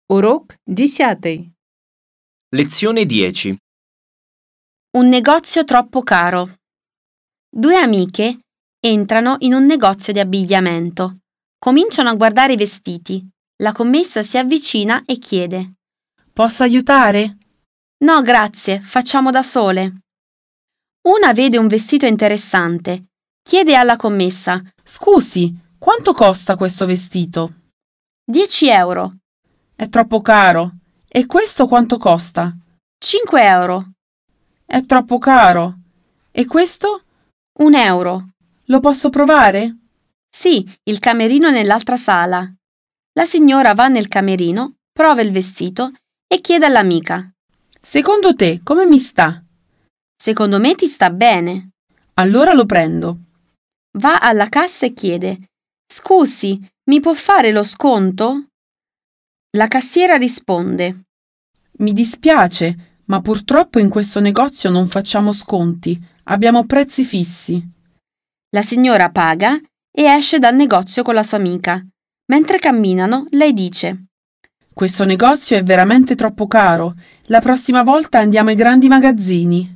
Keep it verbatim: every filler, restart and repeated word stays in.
Урок десятый. Lezione dieci. Un negozio troppo caro. Due amiche entrano in un negozio di abbigliamento. Cominciano a guardare i vestiti. La commessa si avvicina e chiede: Posso aiutare? No, grazie, facciamo da sole. Una vede un vestito interessante. Chiede alla commessa: Scusi, quanto costa questo vestito? dieci euro. È troppo caro. E questo quanto costa? cinque euro. È troppo caro. E questo? un euro. Lo posso provare? Sì, il camerino è nell'altra sala. La signora va nel camerino, prova il vestito e chiede all'amica: Secondo te, come mi sta? Secondo me ti sta bene. Allora lo prendo. Va alla cassa e chiede: Scusi, mi può fare lo sconto? La cassiera risponde: Mi dispiace, ma purtroppo in questo negozio non facciamo sconti. Abbiamo prezzi fissi. La signora paga e esce dal negozio con la sua amica. Mentre camminano, lei dice: Questo negozio è veramente troppo caro. La prossima volta andiamo ai grandi magazzini.